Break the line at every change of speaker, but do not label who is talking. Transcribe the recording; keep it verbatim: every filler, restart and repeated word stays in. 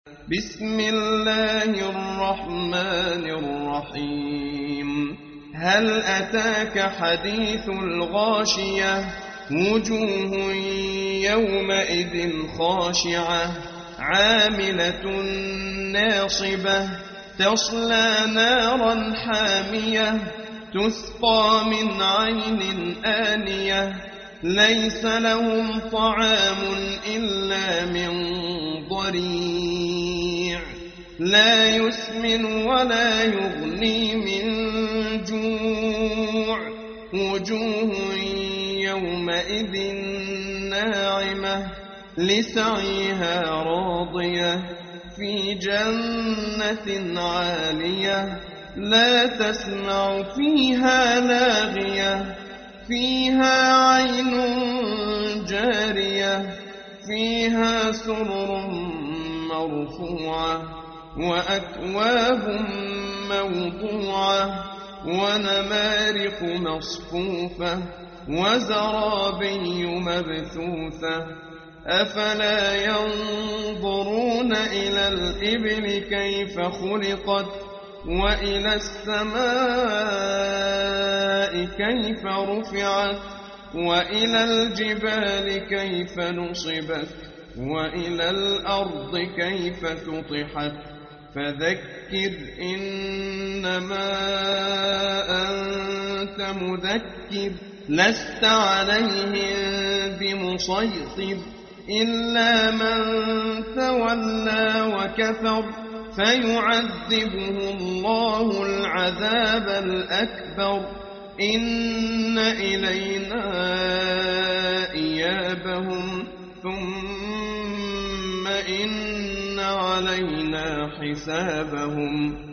بسم الله الرحمن الرحيم هل أتاك حديث الغاشية وجوه يومئذ خاشعة عاملة ناصبة تصلى نارا حامية تسقى من عين آنية ليس لهم طعام إلا من ضريع لا يسمن ولا يغني من جوع وجوه يومئذ ناعمة لسعيها راضية في جنة عالية لا تسمع فيها لاغية فيها عين جارية فيها سرر مرفوعة وأكواب موضوعة ونمارق مصفوفة وزرابي مبثوثة أفلا ينظرون إلى الإبل كيف خلقت وإلى السماء كيف رفعت وإلى الجبال كيف نصبت وإلى الأرض كيف سطحت فذكر إنما أنت مذكر لست عليهم بمسيطر إلا من تولى وكفر فيعذبه الله العذاب الأكبر إن إلينا إيابهم ثم إن علينا حسابهم